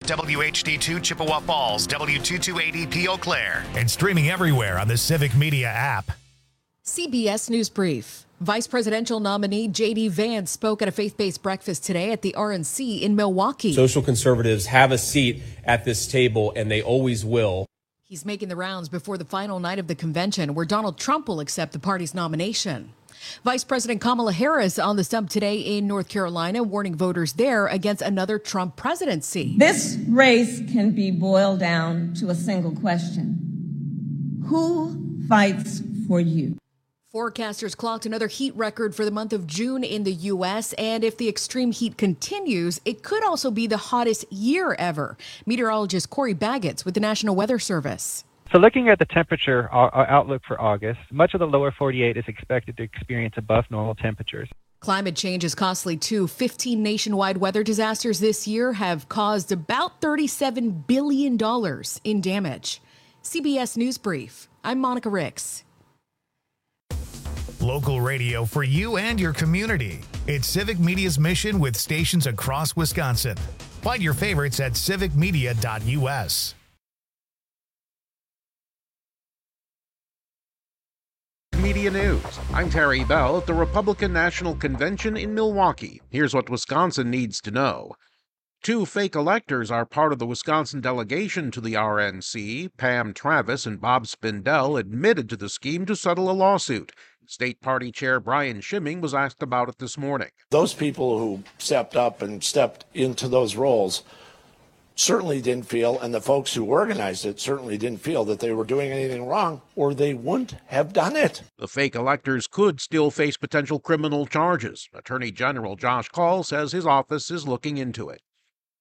WHD2 Chippewa Falls, W228EP Eau Claire, and streaming everywhere on the Civic Media app. CBS News Brief. Vice presidential nominee J.D. Vance spoke at a faith-based breakfast today at the RNC in Milwaukee. Social conservatives have a seat at this table, and they always will. He's making the rounds before the final night of the convention, where Donald Trump will accept the party's nomination. Vice President Kamala Harris on the stump today in North Carolina, warning voters there against another Trump presidency. This race can be boiled down to a single question. Who fights for you? Forecasters clocked another heat record for the month of June in the U.S., and if the extreme heat continues, it could also be the hottest year ever. Meteorologist Corey Baggett with the National Weather Service. So looking at the temperature outlook for August, much of the lower 48 is expected to experience above normal temperatures. Climate change is costly, too. 15 nationwide weather disasters this year have caused about $37 billion in damage. CBS News Brief. I'm Monica Ricks. Local radio for you and your community. It's Civic Media's mission with stations across Wisconsin. Find your favorites at civicmedia.us. Media News. I'm Terry Bell at the Republican National Convention in Milwaukee. Here's what Wisconsin needs to know. 2 fake electors are part of the Wisconsin delegation to the RNC. Pam Travis and Bob Spindell admitted to the scheme to settle a lawsuit. State Party Chair Brian Schimming was asked about it this morning. Those people who stepped up and stepped into those roles certainly didn't feel, and the folks who organized it certainly didn't feel that they were doing anything wrong, or they wouldn't have done it. The fake electors could still face potential criminal charges. Attorney General Josh Kaul says his office is looking into it.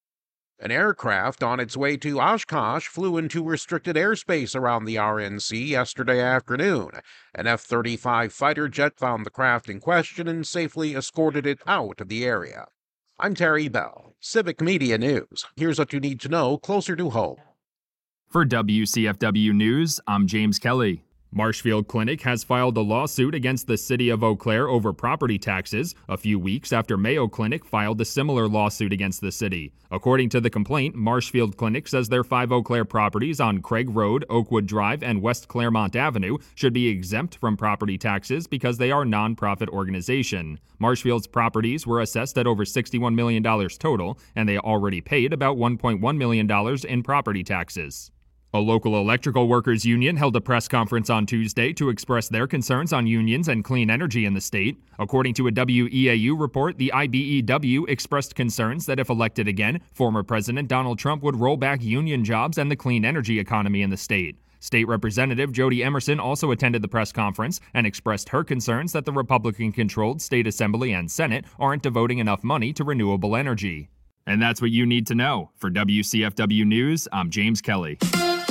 An aircraft on its way to Oshkosh flew into restricted airspace around the RNC yesterday afternoon. An F-35 fighter jet found the craft in question and safely escorted it out of the area. I'm Terry Bell, Civic Media News. Here's what you need to know closer to home. For WCFW News, I'm James Kelly. Marshfield Clinic has filed a lawsuit against the city of Eau Claire over property taxes, a few weeks after Mayo Clinic filed a similar lawsuit against the city. According to the complaint, Marshfield Clinic says their 5 Eau Claire properties on Craig Road, Oakwood Drive, and West Claremont Avenue should be exempt from property taxes because they are a nonprofit organization. Marshfield's properties were assessed at over $61 million total, and they already paid about $1.1 million in property taxes. A local electrical workers union held a press conference on Tuesday to express their concerns on unions and clean energy in the state. According to a WEAU report, the IBEW expressed concerns that if elected again, former President Donald Trump would roll back union jobs and the clean energy economy in the state. State Representative Jody Emerson also attended the press conference and expressed her concerns that the Republican-controlled state assembly and Senate aren't devoting enough money to renewable energy. And that's what you need to know. For WCFW News, I'm James Kelly.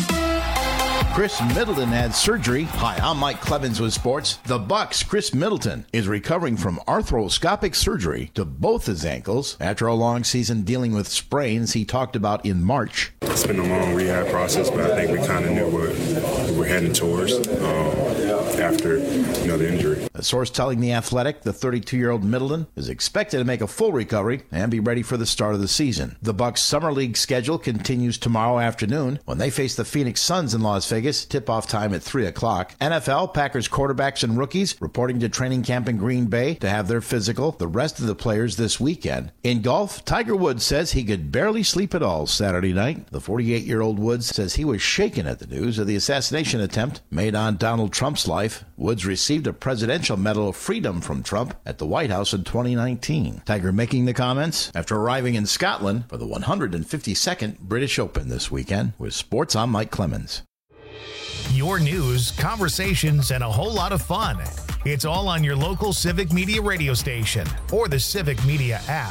Chris Middleton had surgery. Hi, I'm Mike Clemens with sports. The Bucks' Chris Middleton is recovering from arthroscopic surgery to both his ankles after a long season dealing with sprains he talked about in March. It's been a long rehab process, but I think we kind of knew what we were heading towards after the injury. A source telling The Athletic the 32-year-old Middleton is expected to make a full recovery and be ready for the start of the season. The Bucks' Summer League schedule continues tomorrow afternoon when they face the Phoenix Suns in Las Vegas. Tip-off time at 3 o'clock. NFL, Packers quarterbacks and rookies reporting to training camp in Green Bay to have their physical. The rest of the players this weekend. In golf, Tiger Woods says he could barely sleep at all Saturday night. The 48-year-old Woods says he was shaken at the news of the assassination attempt made on Donald Trump's life. Woods received a Presidential Medal of Freedom from Trump at the White House in 2019. Tiger making the comments after arriving in Scotland for the 152nd British Open this weekend. With sports, I'm Mike Clemens. Your news, conversations, and a whole lot of fun. It's all on your local Civic Media radio station or the Civic Media app.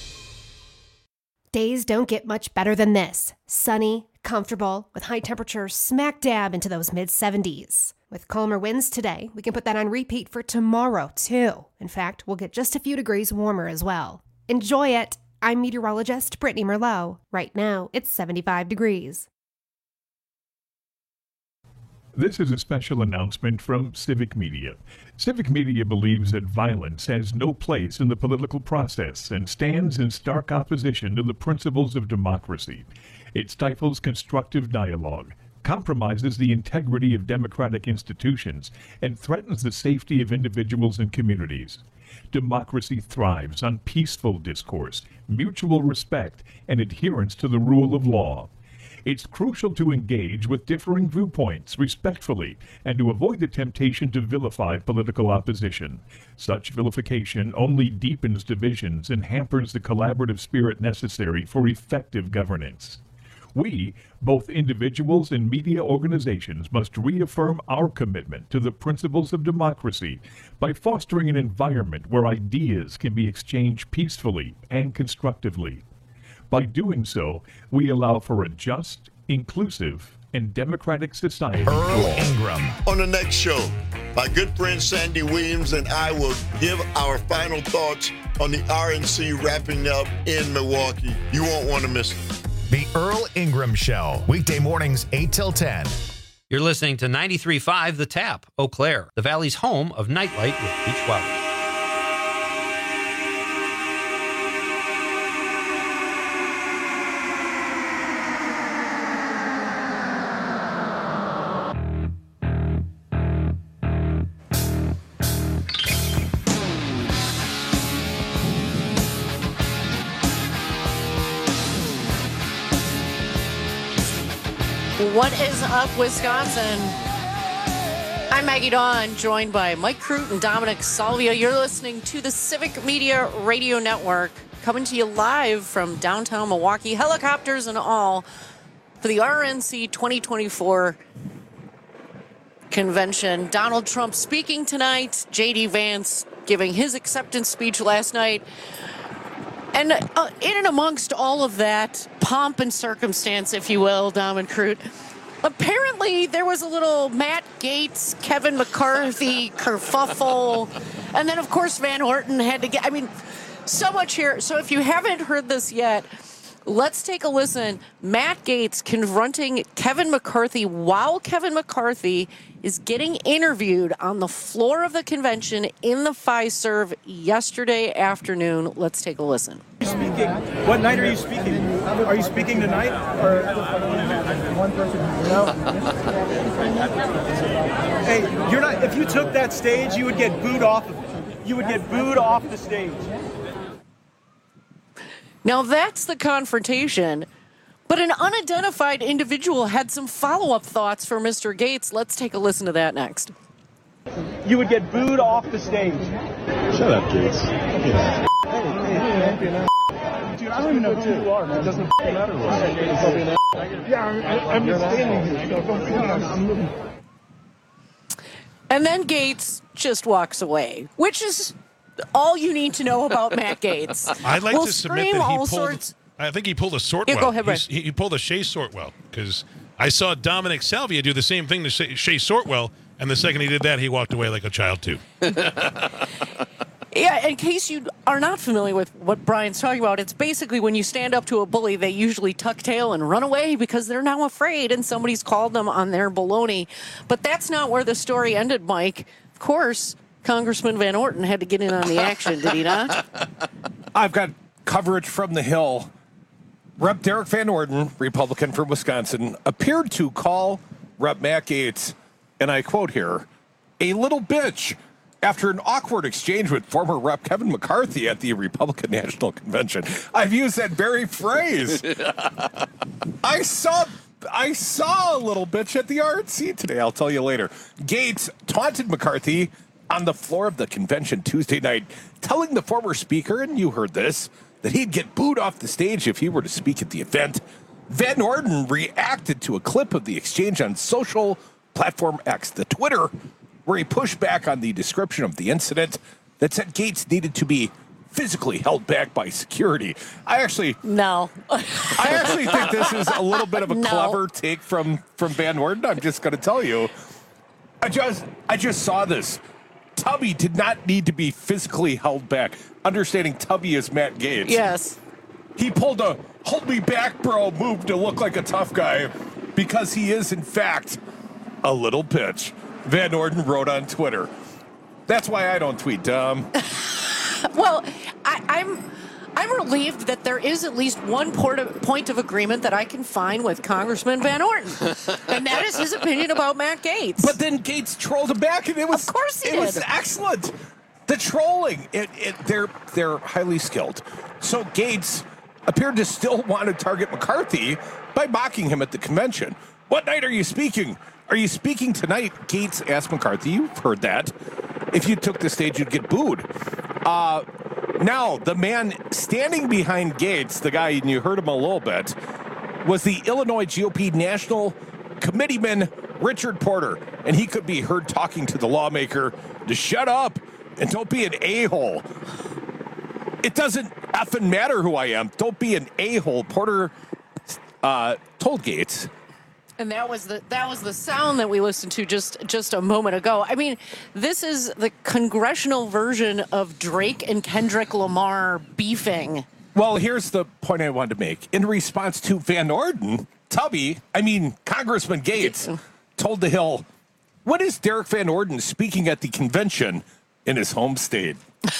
Days don't get much better than this. Sunny, comfortable, with high temperatures smack dab into those mid-70s. With calmer winds today, we can put that on repeat for tomorrow, too. In fact, we'll get just a few degrees warmer as well. Enjoy it. I'm meteorologist Brittany Merlot. Right now, it's 75 degrees. This is a special announcement from Civic Media. Civic Media believes that violence has no place in the political process and stands in stark opposition to the principles of democracy. It stifles constructive dialogue, compromises the integrity of democratic institutions, and threatens the safety of individuals and communities. Democracy thrives on peaceful discourse, mutual respect, and adherence to the rule of law. It's crucial to engage with differing viewpoints respectfully and to avoid the temptation to vilify political opposition. Such vilification only deepens divisions and hampers the collaborative spirit necessary for effective governance. We, both individuals and media organizations, must reaffirm our commitment to the principles of democracy by fostering an environment where ideas can be exchanged peacefully and constructively. By doing so, we allow for a just, inclusive, and democratic society. Earl Ingram. On the next show, my good friend Sandy Williams and I will give our final thoughts on the RNC wrapping up in Milwaukee. You won't want to miss it. The Earl Ingram Show, weekday mornings 8 till 10. You're listening to 93.5 The Tap, Eau Claire, the Valley's home of Nightlight with Beach Wellness. What is up, Wisconsin? I'm Maggie Dawn, joined by Mike Crute and Dominic Salvia. You're listening to the Civic Media Radio Network, coming to you live from downtown Milwaukee, helicopters and all, for the RNC 2024 convention. Donald Trump speaking tonight, J.D. Vance giving his acceptance speech last night. And in and amongst all of that pomp and circumstance, if you will, Dom and Crute, apparently there was a little Matt Gaetz, Kevin McCarthy kerfuffle. And then, of course, Van Orton had to get, so much here. So if you haven't heard this yet, let's take a listen. Matt Gaetz confronting Kevin McCarthy while Kevin McCarthy is getting interviewed on the floor of the convention in the Fiserv yesterday afternoon. Let's take a listen. Speaking. What night are you speaking? Are you speaking tonight? Or one person? No. Hey, you're not. If you took that stage, you would get booed off of it. You would get booed off the stage. Now that's the confrontation, but an unidentified individual had some follow-up thoughts for Mr. Gaetz. Let's take a listen to that next. You would get booed off the stage. Shut up, Gaetz. Yeah. Dude, I don't even know who you are, man. It doesn't matter what. Yeah, I'm just standing here. I'm looking. And then Gaetz just walks away, which is all you need to know about Matt Gaetz. I'd like to submit that he pulled. I think he pulled a Sortwell. Yeah, go ahead, Brian. He pulled a Shea Sortwell, because I saw Dominic Salvia do the same thing to Shea Sortwell, and the second he did that, he walked away like a child too. Yeah, in case you are not familiar with what Brian's talking about, it's basically when you stand up to a bully, they usually tuck tail and run away because they're now afraid and somebody's called them on their baloney. But that's not where the story ended, Mike. Of course, Congressman Van Orton had to get in on the action, did he not? I've got coverage from the Hill. Rep. Derek Van Orton, Republican from Wisconsin, appeared to call Rep. Matt Gaetz, and I quote here, a little bitch, after an awkward exchange with former Rep. Kevin McCarthy at the Republican National Convention. I've used that very phrase. I saw a little bitch at the RNC today. I'll tell you later. Gaetz taunted McCarthy on the floor of the convention Tuesday night, telling the former speaker, and you heard this, that he'd get booed off the stage if he were to speak at the event. Van Orton reacted to a clip of the exchange on social platform X, the Twitter, where he pushed back on the description of the incident that said Gaetz needed to be physically held back by security. I actually think this is a little bit of a clever take from Van Orton. I'm just going to tell you. I just saw this. Tubby did not need to be physically held back. Understanding Tubby is Matt Gaetz. Yes. He pulled a hold me back, bro move to look like a tough guy because he is, in fact, a little pitch. Van Orden wrote on Twitter. That's why I don't tweet, Dom. Well, I'm relieved that there is at least one point of agreement that I can find with Congressman Van Orden, and that is his opinion about Matt Gaetz. But then Gaetz trolled him back, and it was, of course he did. Was excellent. The trolling, they're highly skilled. So Gaetz appeared to still want to target McCarthy by mocking him at the convention. What night are you speaking? Are you speaking tonight? Gaetz asked McCarthy. You've heard that. If you took the stage, you'd get booed. Now, the man standing behind Gaetz, the guy, and you heard him a little bit, was the Illinois GOP National Committeeman Richard Porter. And he could be heard talking to the lawmaker to shut up and don't be an a-hole. It doesn't effing matter who I am. Don't be an a-hole. Porter told Gaetz. And that was the sound that we listened to just a moment ago. I mean, this is the congressional version of Drake and Kendrick Lamar beefing. Well, here's the point I wanted to make. In response to Van Orden, Congressman Gaetz told The Hill, "What is Derek Van Orden speaking at the convention in his home state?"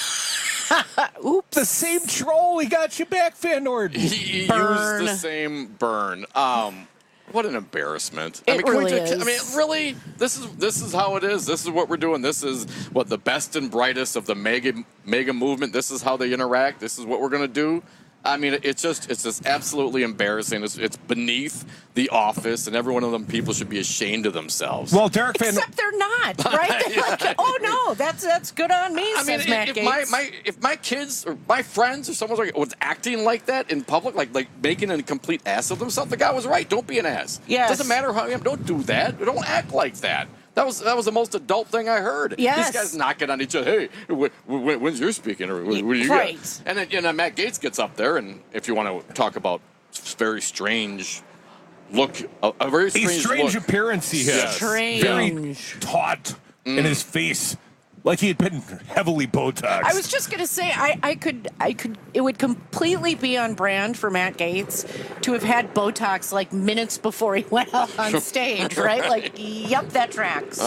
Oops. The same troll. He got you back, Van Orden. He used the same burn. What an embarrassment! It really is. Really, this is how it is. This is what we're doing. This is what the best and brightest of the mega movement. This is how they interact. This is what we're going to do. I mean, it's just absolutely embarrassing. It's beneath the office, and every one of them people should be ashamed of themselves. Well, Derek Van, except they're not, right? They're like, oh no, that's good on me. Says Matt Gaetz. If my kids or my friends or someone was acting like that in public, like making a complete ass of themselves, the guy was right. Don't be an ass. Yes. Doesn't matter how I am. Don't do that. Don't act like that. That was the most adult thing I heard. Yes. These guys knocking on each other. Hey, when's your speaking? Or what do you right. got? And then Matt Gaetz gets up there, and if you want to talk about very strange look, a very strange look. Appearance he has. Strange. Very taut in his face, like he had been heavily Botox. I was just gonna say, I could. It would completely be on brand for Matt Gaetz to have had Botox like minutes before he went out on stage, right? Like, yep, that tracks.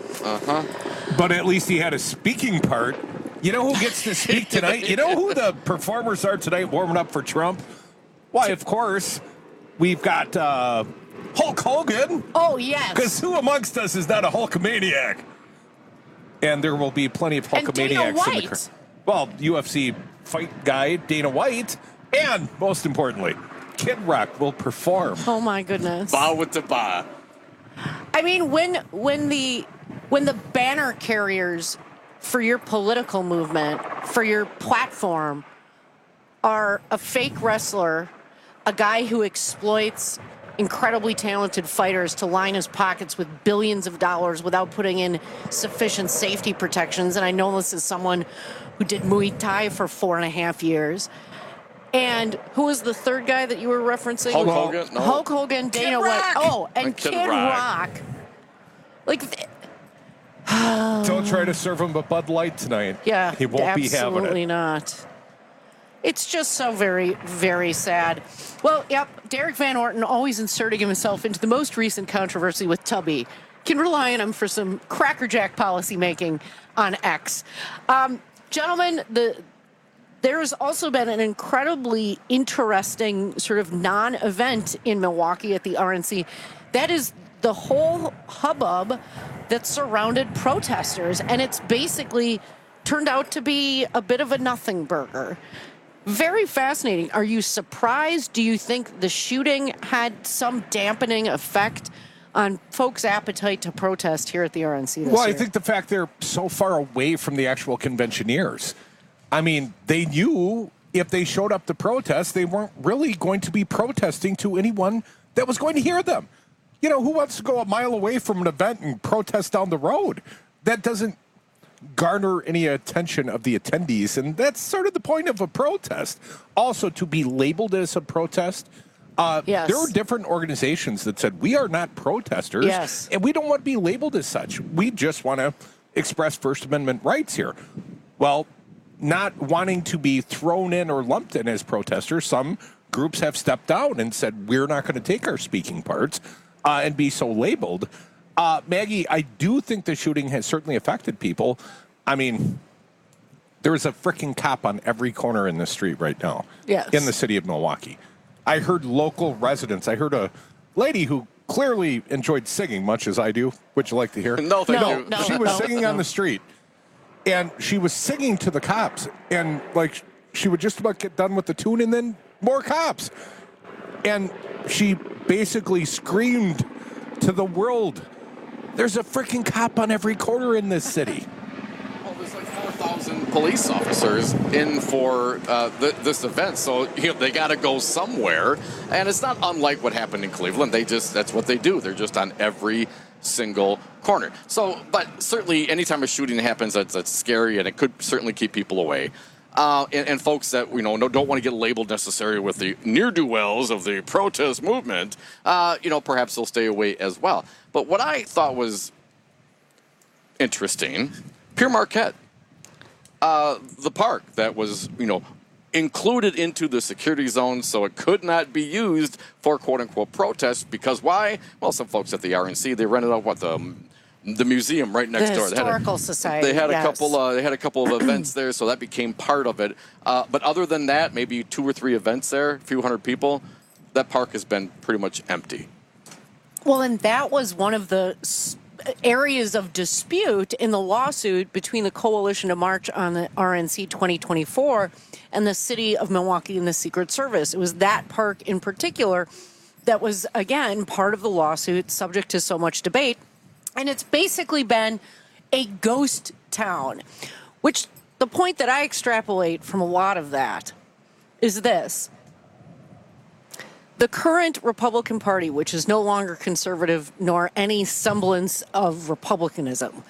But at least he had a speaking part. You know who gets to speak tonight? You know who the performers are tonight warming up for Trump? Why, of course, we've got Hulk Hogan. Oh, yes. Because who amongst us is not a Hulkamaniac? And there will be plenty of Hulkamaniacs in the crowd. Well, UFC fight guy Dana White, and most importantly, Kid Rock will perform. Oh my goodness! Ba with the ba. I mean, when the banner carriers for your political movement, for your platform, are a fake wrestler, a guy who exploits incredibly talented fighters to line his pockets with billions of dollars without putting in sufficient safety protections. And I know this is someone who did Muay Thai for 4.5 years. And who was the third guy that you were referencing? Hulk Hogan. No. Hulk Hogan, Dana White. Oh, and Kid Rock. Like, don't try to serve him a Bud Light tonight. Yeah, he won't be having it. Absolutely not. It's just so very, very sad. Well, yep, Derek Van Orden always inserting himself into the most recent controversy with Tubby. Can rely on him for some crackerjack policy making on X. Gentlemen, there's also been an incredibly interesting sort of non-event in Milwaukee at the RNC. That is the whole hubbub that surrounded protesters, and it's basically turned out to be a bit of a nothing burger. Very fascinating. Are you surprised? Do you think the shooting had some dampening effect on folks' appetite to protest here at the RNC this year? Well, I think the fact they're so far away from the actual conventioneers. I mean, they knew if they showed up to protest, they weren't really going to be protesting to anyone that was going to hear them. You know, who wants to go a mile away from an event and protest down the road? That doesn't garner any attention of the attendees, and that's sort of the point of a protest. Also, to be labeled as a protest, yes. There were different organizations that said, we are not protesters, yes. and we don't want to be labeled as such. We just want to express First Amendment rights here. Well, not wanting to be thrown in or lumped in as protesters, some groups have stepped down and said, we're not going to take our speaking parts and be so labeled. Maggie, I do think the shooting has certainly affected people. I mean, there is a freaking cop on every corner in the street right now in the city of Milwaukee. I heard local residents. I heard a lady who clearly enjoyed singing, much as I do. Would you like to hear? No, thank you. No, she was singing on the street, and she was singing to the cops, and like she would just about get done with the tune, and then more cops, and she basically screamed to the world, "There's a freaking cop on every corner in this city." Well, there's like 4,000 police officers in for this event, so they got to go somewhere. And it's not unlike what happened in Cleveland. That's what they do. They're just on every single corner. So, but certainly anytime a shooting happens, that's scary, and it could certainly keep people away. And folks that don't want to get labeled necessarily with the ne'er-do-wells of the protest movement, perhaps they'll stay away as well. But what I thought was interesting, Pierre Marquette, the park that was included into the security zone, so it could not be used for quote-unquote protests. Because why? Well, some folks at the RNC, they rented out the museum right next door. The Historical Society. They had a couple. They had a couple of events there, so that became part of it. But other than that, maybe 2 or 3 events there, a few hundred people. That park has been pretty much empty. Well, and that was one of the areas of dispute in the lawsuit between the Coalition to March on the RNC 2024 and the city of Milwaukee and the Secret Service. It was that park in particular that was, again, part of the lawsuit, subject to so much debate. And it's basically been a ghost town, which the point that I extrapolate from a lot of that is this. The current Republican Party, which is no longer conservative nor any semblance of republicanism,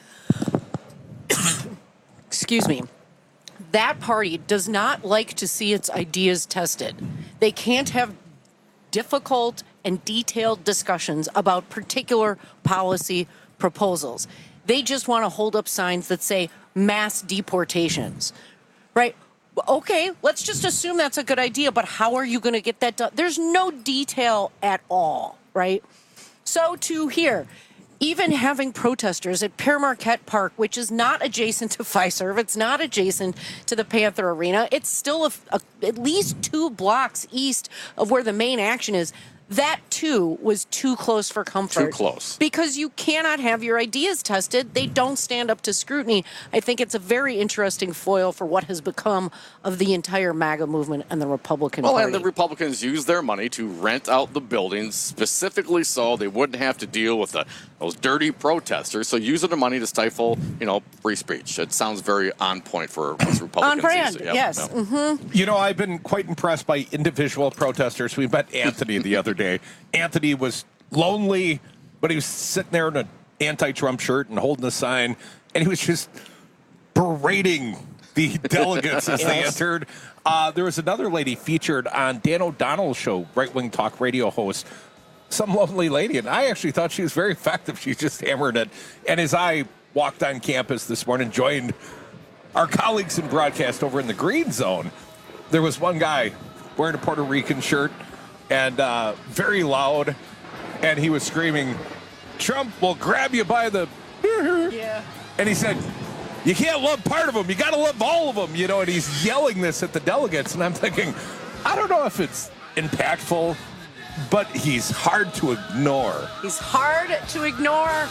excuse me, that party does not like to see its ideas tested. They can't have difficult and detailed discussions about particular policy proposals. They just want to hold up signs that say mass deportations, right? Okay, let's just assume that's a good idea, but how are you going to get that done? There's no detail at all, right? So to here, even having protesters at Pierre Marquette Park, which is not adjacent to Fiserv, it's not adjacent to the Panther Arena, it's still at least 2 blocks east of where the main action is. That, too, was too close for comfort. Too close. Because you cannot have your ideas tested. They don't stand up to scrutiny. I think it's a very interesting foil for what has become of the entire MAGA movement and the Republican Party. Well, and the Republicans use their money to rent out the buildings specifically so they wouldn't have to deal with those dirty protesters. So using the money to stifle, free speech. It sounds very on point for us Republicans. On brand, yes. Yep. Mm-hmm. I've been quite impressed by individual protesters. We met Anthony the other day. Anthony was lonely, but he was sitting there in an anti-Trump shirt and holding a sign, and he was just berating the delegates as they entered. There was another lady featured on Dan O'Donnell's show, right-wing talk radio host, some lonely lady, and I actually thought she was very effective. She just hammered it. And as I walked on campus this morning, joined our colleagues in broadcast over in the green zone, there was one guy wearing a Puerto Rican shirt, and very loud, and he was screaming, "Trump will grab you by the..." Yeah. And he said, "You can't love part of them, you got to love all of them," and he's yelling this at the delegates, and I'm thinking, I don't know if it's impactful, but he's hard to ignore. He's hard to ignore.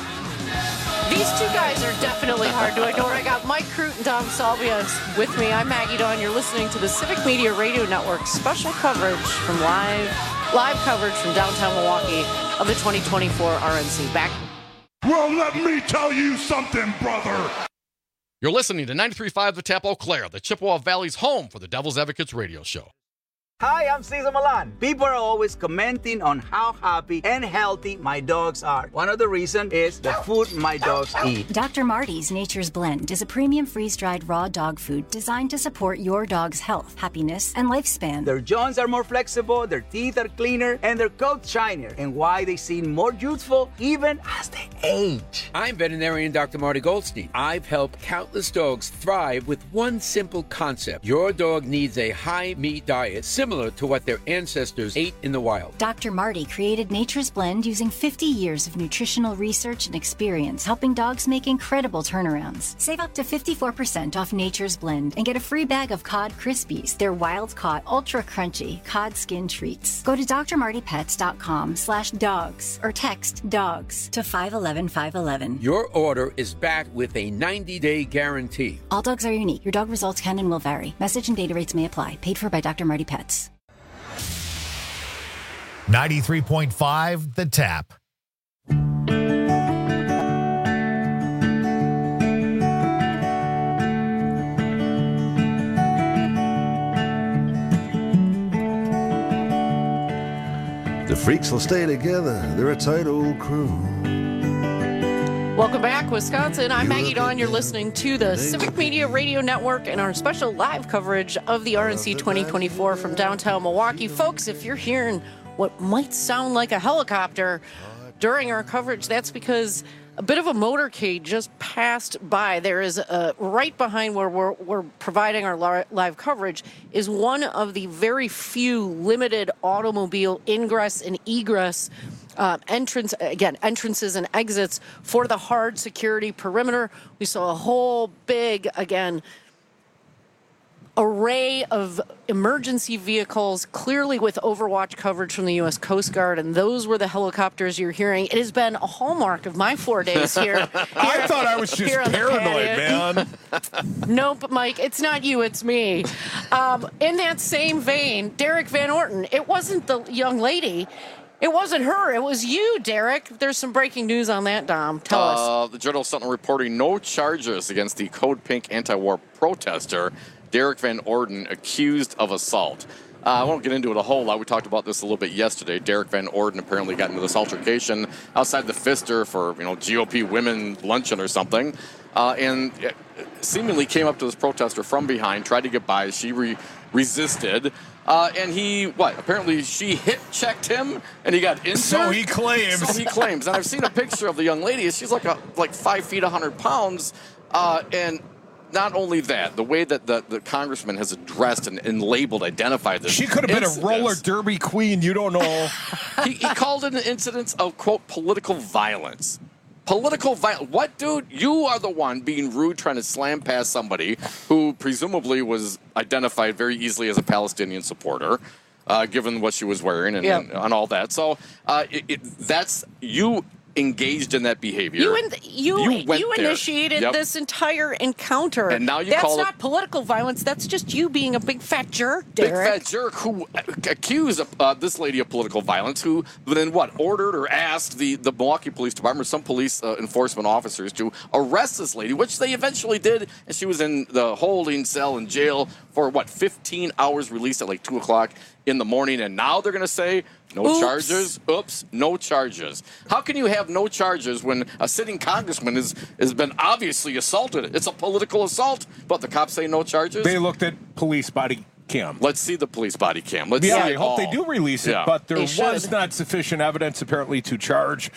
These 2 guys are definitely hard to ignore. I got Mike Crute and Dom Salvias with me. I'm Maggie Dawn. You're listening to the Civic Media Radio Network special coverage from live coverage from downtown Milwaukee of the 2024 RNC. Back. Well, let me tell you something, brother. You're listening to 93.5 The Tap Eau Claire, the Chippewa Valley's home for the Devil's Advocates radio show. Hi, I'm Cesar Milan. People are always commenting on how happy and healthy my dogs are. One of the reasons is the food my dogs eat. Dr. Marty's Nature's Blend is a premium freeze-dried raw dog food designed to support your dog's health, happiness, and lifespan. Their joints are more flexible, their teeth are cleaner, and their coats shinier, and why they seem more youthful even as they age. I'm veterinarian Dr. Marty Goldstein. I've helped countless dogs thrive with one simple concept. Your dog needs a high-meat diet, simple similar to what their ancestors ate in the wild. Dr. Marty created Nature's Blend using 50 years of nutritional research and experience, helping dogs make incredible turnarounds. Save up to 54% off Nature's Blend and get a free bag of Cod Krispies. They're wild-caught, ultra-crunchy cod skin treats. Go to drmartypets.com/dogs or text DOGS to 511-511. Your order is backed with a 90-day guarantee. All dogs are unique. Your dog results can and will vary. Message and data rates may apply. Paid for by Dr. Marty Pets. 93.5 The Tap. The freaks will stay together. They're a tight old crew. Welcome back, Wisconsin. I'm Maggie Dawn. You're listening to the Civic Media Radio Network and our special live coverage of the RNC 2024 from downtown Milwaukee. Folks, if you're hearing what might sound like a helicopter during our coverage, that's because a bit of a motorcade just passed by. There is right behind where we're providing our live coverage is one of the very few limited automobile ingress and egress entrances and exits for the hard security perimeter. We saw a whole big, array of emergency vehicles, clearly with Overwatch coverage from the U.S. Coast Guard, and those were the helicopters you're hearing. It has been a hallmark of my 4 days here. I thought I was just paranoid, man. Nope, Mike, it's not you, it's me. In that same vein, Derek Van Orton, it wasn't the young lady. It wasn't her. It was you, Derek. There's some breaking news on that, Dom. Tell us. The Journal Sentinel reporting no charges against the Code Pink anti-war protester, Derek Van Orden, accused of assault. I won't get into it a whole lot. We talked about this a little bit yesterday. Derek Van Orden apparently got into this altercation outside the Pfister for GOP women luncheon or something, and seemingly came up to this protester from behind, tried to get by. She resisted. And apparently she hip-checked him, and he got injured. So he claims. And I've seen a picture of the young lady. She's like 5 feet, 100 pounds. And not only that, the way that the congressman has addressed and identified this. She could have been a roller derby queen. You don't know. He called it an incident of, quote, political violence. Political violence. What, dude? You are the one being rude, trying to slam past somebody who presumably was identified very easily as a Palestinian supporter, given what she was wearing and all that. So that's you engaged in that behavior. You initiated this entire encounter. And now that's not political violence. That's just you being a big fat jerk, Derek. Big fat jerk who accused this lady of political violence, who then ordered or asked the Milwaukee Police Department, some police enforcement officers, to arrest this lady, which they eventually did, and she was in the holding cell in jail for 15 hours, released at 2 o'clock in the morning, and now they're going to say no charges. Oops, no charges. How can you have no charges when a sitting congressman has been obviously assaulted? It's a political assault, but the cops say no charges? They looked at police body cam. Let's see the police body cam. Let's see I hope they do release it, but there was not sufficient evidence apparently to charge.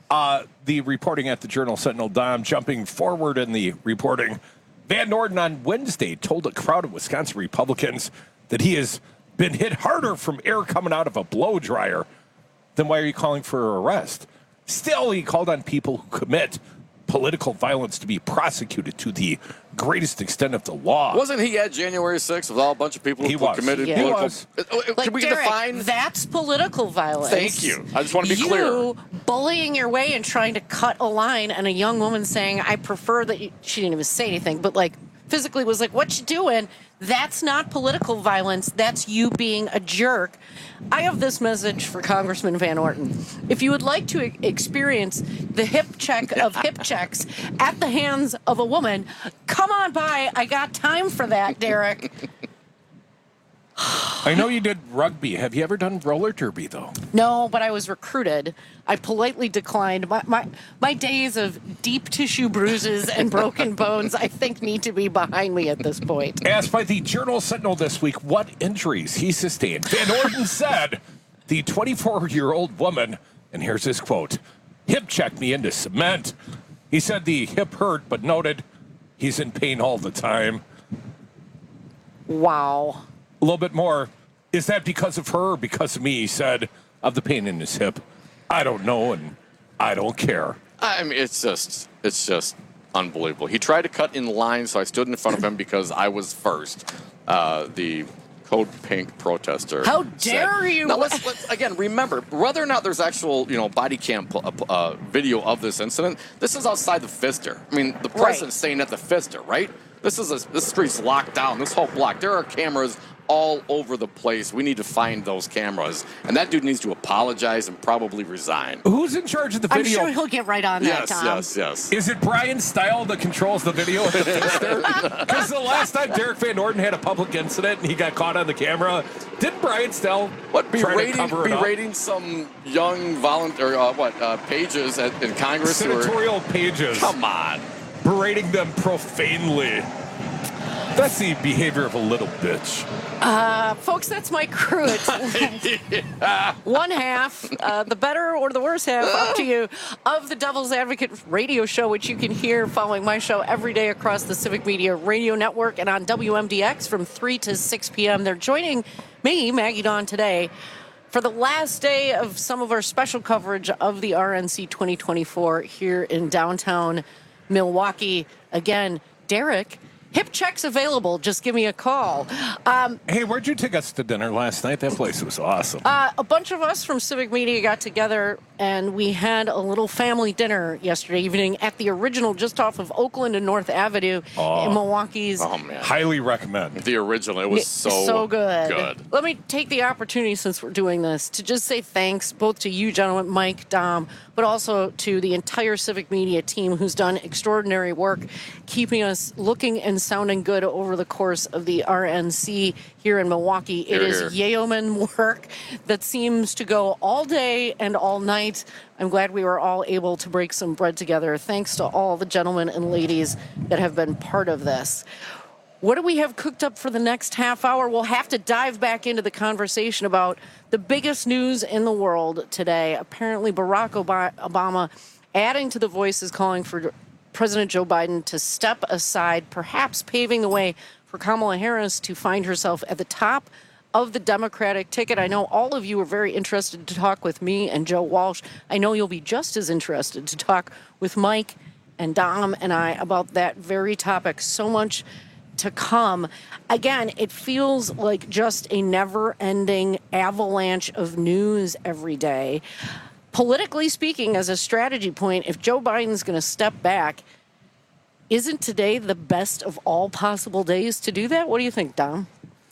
The reporting at the Journal Sentinel, Dom, jumping forward in the reporting, Van Orden on Wednesday told a crowd of Wisconsin Republicans that he has been hit harder from air coming out of a blow dryer. Then why are you calling for her arrest? Still, he called on people who commit political violence to be prosecuted to the greatest extent of the law. Wasn't he at January 6th with all a bunch of people who committed political? He was. Can we Derek, define? That's political violence. Thank you. I just want to be clear. You bullying your way and trying to cut a line, and a young woman saying, "I prefer that." She didn't even say anything, but physically was "What you doing?" That's not political violence. That's you being a jerk. I have this message for Congressman Van Orton. If you would like to experience the hip check of hip checks at the hands of a woman, come on by. I got time for that, Derek. I know you did rugby. Have you ever done roller derby, though? No, but I was recruited. I politely declined. My days of deep tissue bruises and broken bones, I think, need to be behind me at this point. Asked by the Journal Sentinel this week what injuries he sustained, Van Orden said the 24-year-old woman, and here's his quote, hip checked me into cement. He said the hip hurt, but noted he's in pain all the time. Wow. A little bit more. Is that because of her or because of me? He said, of the pain in his hip. I don't know, and I don't care. I mean, it's just unbelievable. He tried to cut in line, so I stood in front of him because I was first. The Code Pink protester. How dare you? Now let's again remember whether or not there's actual body cam video of this incident. This is outside the Pfister. I mean, the president's staying at the Pfister, right? This street's locked down. This whole block. There are cameras all over the place. We need to find those cameras. And that dude needs to apologize and probably resign. Who's in charge of the video? I'm sure he'll get right on that, Tom. Yes. Is it Brian Style that controls the video at the Pfister? Because the last time Derek Van Orden had a public incident and he got caught on the camera, didn't Brian Style be rating some young volunteer pages in Congress? Senatorial pages. Come on. Berating them profanely. That's the behavior of a little bitch. Folks, that's my crew. It's one half, the better or the worse half, up to you, of the Devil's Advocate radio show, which you can hear following my show every day across the Civic Media Radio Network and on WMDX from 3 to 6 p.m. They're joining me, Maggie Dawn, today for the last day of some of our special coverage of the RNC 2024 here in downtown Milwaukee. Again, Derek, hip checks available. Just give me a call. Hey, where'd you take us to dinner last night? That place was awesome. A bunch of us from Civic Media got together, and we had a little family dinner yesterday evening at the original, just off of Oakland and North Avenue in Milwaukee's. Oh, man. Highly recommend. The original. It was so good. Let me take the opportunity, since we're doing this, to just say thanks both to you gentlemen, Mike, Dom, but also to the entire Civic Media team who's done extraordinary work keeping us looking and sounding good over the course of the RNC here in Milwaukee. It is yeoman work that seems to go all day and all night. I'm glad we were all able to break some bread together. Thanks to all the gentlemen and ladies that have been part of this. What do we have cooked up for the next half hour? We'll have to dive back into the conversation about the biggest news in the world today. Apparently, Barack Obama adding to the voices calling for President Joe Biden to step aside, perhaps paving the way for Kamala Harris to find herself at the top of the Democratic ticket. I know all of you are very interested to talk with me and Joe Walsh. I know you'll be just as interested to talk with Mike and Dom and I about that very topic. So much to come. Again, it feels like just a never-ending avalanche of news every day. Politically speaking, as a strategy point, if Joe Biden's going to step back, isn't today the best of all possible days to do that? What do you think, Dom?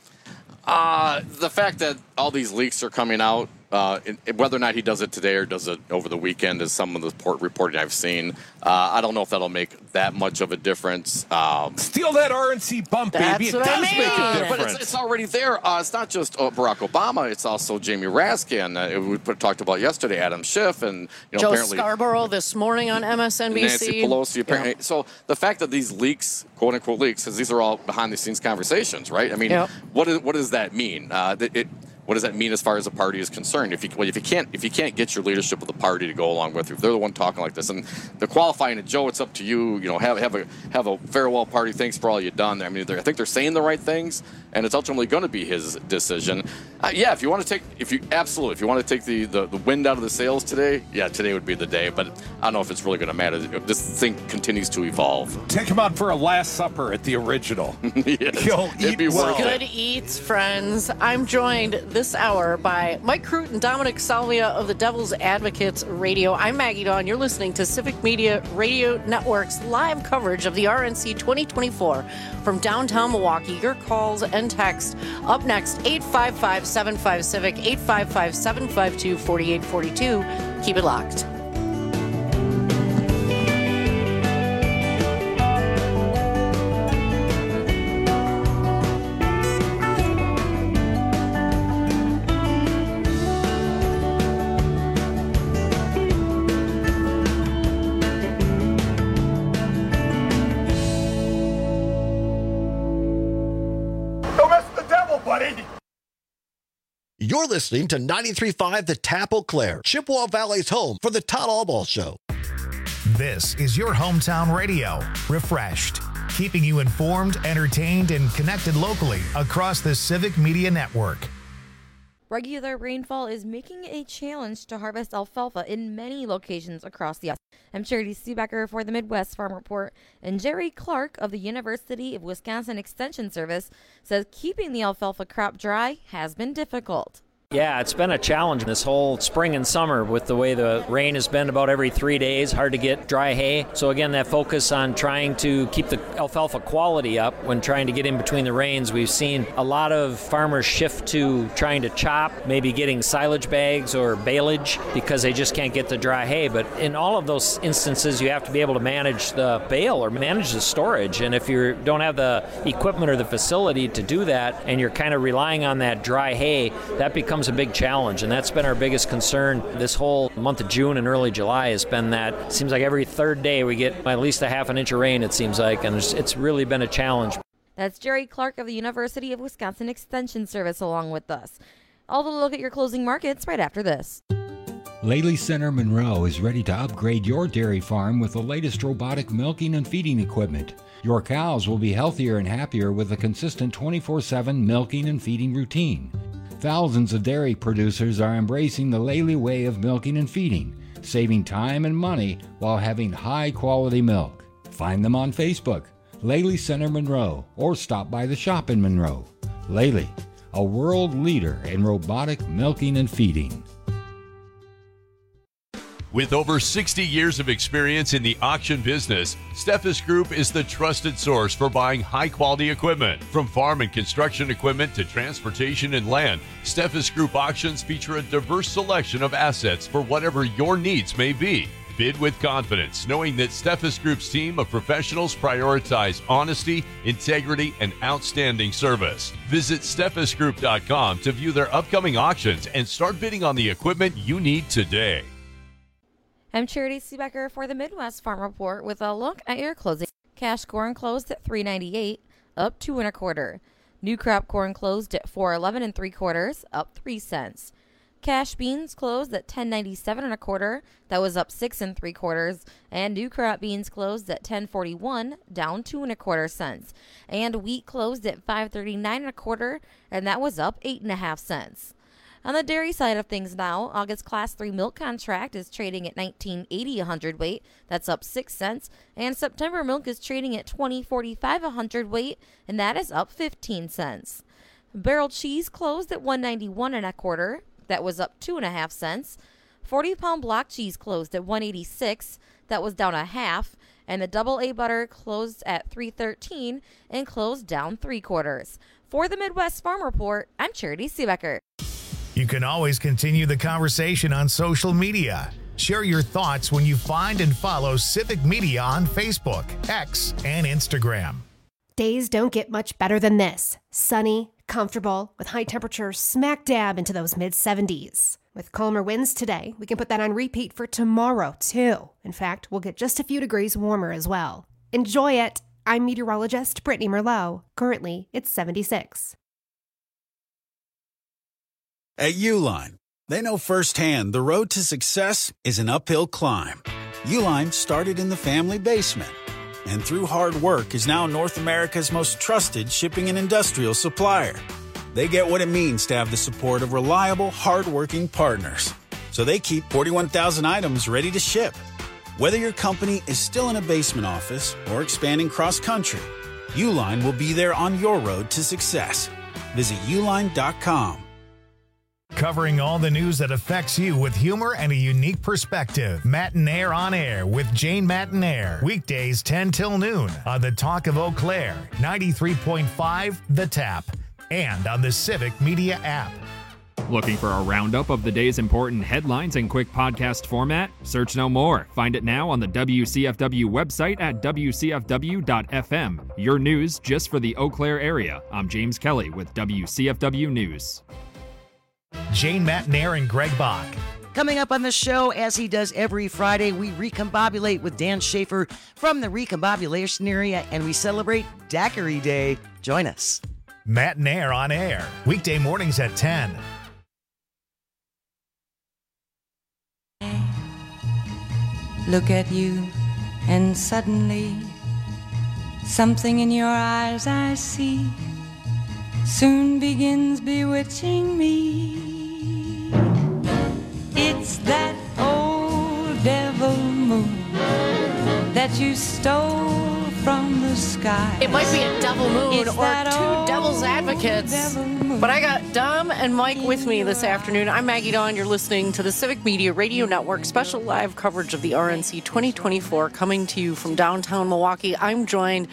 The fact that all these leaks are coming out, whether or not he does it today or does it over the weekend, is some of the reporting I've seen. I don't know if that'll make that much of a difference. Steal that RNC bump, baby. It does make a difference. But it's already there. It's not just Barack Obama. It's also Jamie Raskin. We talked about yesterday, Adam Schiff, and Joe apparently Scarborough this morning on MSNBC. Nancy Pelosi. Apparently. Yeah. So the fact that these leaks, quote unquote leaks, because these are all behind the scenes conversations, right? I mean, what does that mean? What does that mean as far as the party is concerned? If you can't get your leadership of the party to go along with you, if they're the one talking like this, and they're qualifying it, Joe, it's up to you. Have a farewell party. Thanks for all you've done. I mean, I think they're saying the right things, and it's ultimately going to be his decision. If you want to take the wind out of the sails today, today would be the day. But I don't know if it's really going to matter. This thing continues to evolve. Take him out for a last supper at the original. It'd be worth it. Good eats, friends. I'm joined this hour by Mike Crute and Dominic Salvia of the Devil's Advocates Radio. I'm Maggie Dawn. You're listening to Civic Media Radio Network's live coverage of the RNC 2024 from downtown Milwaukee. Your calls and text up next, 855-75-CIVIC, 855-752-4842. Keep it locked. You're listening to 93.5 The Tap Eau Claire, Chippewa Valley's home for the Todd Allball Show. This is your hometown radio, refreshed, keeping you informed, entertained, and connected locally across the Civic Media Network. Regular rainfall is making a challenge to harvest alfalfa in many locations across the U.S. I'm Charity Seebecker for the Midwest Farm Report, and Jerry Clark of the University of Wisconsin Extension Service says keeping the alfalfa crop dry has been difficult. Yeah, it's been a challenge this whole spring and summer with the way the rain has been about every 3 days. Hard to get dry hay. So again, that focus on trying to keep the alfalfa quality up when trying to get in between the rains. We've seen a lot of farmers shift to trying to chop, maybe getting silage bags or baleage because they just can't get the dry hay. But in all of those instances, you have to be able to manage the bale or manage the storage. And if you don't have the equipment or the facility to do that and you're kind of relying on that dry hay, that becomes a big challenge, and that's been our biggest concern this whole month of June and early July has been that it seems like every third day we get at least a half an inch of rain, it seems like, and it's really been a challenge. That's Jerry Clark of the University of Wisconsin Extension Service along with us. I'll have a look at your closing markets right after this. Laley Center Monroe is ready to upgrade your dairy farm with the latest robotic milking and feeding equipment. Your cows will be healthier and happier with a consistent 24/7 milking and feeding routine. Thousands of dairy producers are embracing the Laley way of milking and feeding, saving time and money while having high-quality milk. Find them on Facebook, Laley Center Monroe, or stop by the shop in Monroe. Laley, a world leader in robotic milking and feeding. With over 60 years of experience in the auction business, Steffes Group is the trusted source for buying high-quality equipment. From farm and construction equipment to transportation and land, Steffes Group auctions feature a diverse selection of assets for whatever your needs may be. Bid with confidence, knowing that Steffes Group's team of professionals prioritize honesty, integrity, and outstanding service. Visit SteffesGroup.com to view their upcoming auctions and start bidding on the equipment you need today. I'm Charity Seebecker for the Midwest Farm Report with a look at your closing. Cash corn closed at $3.98, up 2 1/4. New crop corn closed at $4.11 3/4, up 3 cents. Cash beans closed at $10.97 1/4, that was up 6 3/4, and new crop beans closed at $10.41, down 2 1/4 cents. And wheat closed at $5.39 1/4, and that was up 8.5 cents. On the dairy side of things now, August Class 3 milk contract is trading at $19.80 a hundredweight. That's up 6 cents. And September milk is trading at $20.45 a hundredweight, and that is up 15 cents. Barrel cheese closed at $1.91 1/4. That was up 2.5 cents. 40-pound block cheese closed at $1.86. That was down 1/2. And the double A butter closed at $3.13 and closed down 3/4. For the Midwest Farm Report, I'm Charity Seebecker. You can always continue the conversation on social media. Share your thoughts when you find and follow Civic Media on Facebook, X, and Instagram. Days don't get much better than this. Sunny, comfortable, with high temperatures smack dab into those mid-70s. With calmer winds today, we can put that on repeat for tomorrow, too. In fact, we'll get just a few degrees warmer as well. Enjoy it. I'm meteorologist Brittany Merlot. Currently, it's 76. At Uline, they know firsthand the road to success is an uphill climb. Uline started in the family basement, and through hard work is now North America's most trusted shipping and industrial supplier. They get what it means to have the support of reliable, hard-working partners. So they keep 41,000 items ready to ship. Whether your company is still in a basement office or expanding cross-country, Uline will be there on your road to success. Visit uline.com. Covering all the news that affects you with humor and a unique perspective. Matinaire on Air with Jane Matinaire. Weekdays 10 till noon on the Talk of Eau Claire, 93.5 The Tap, and on the Civic Media app. Looking for a roundup of the day's important headlines in quick podcast format? Search no more. Find it now on the WCFW website at WCFW.FM. Your news just for the Eau Claire area. I'm James Kelly with WCFW News. Jane Matinaire and Greg Bach. Coming up on the show, as he does every Friday, we recombobulate with Dan Schaefer from the recombobulation area, and we celebrate Daiquiri Day. Join us. Matinaire on Air, weekday mornings at 10. Look at you, and suddenly, something in your eyes I see soon begins bewitching me. It's that old devil moon that you stole from the sky. It might be a devil moon It's or that two old devil's advocates. But I got Dom and Mike with me this afternoon. I'm Maggie Dawn. You're listening to the Civic Media Radio Network special live coverage of the RNC 2024 coming to you from downtown Milwaukee. I'm joined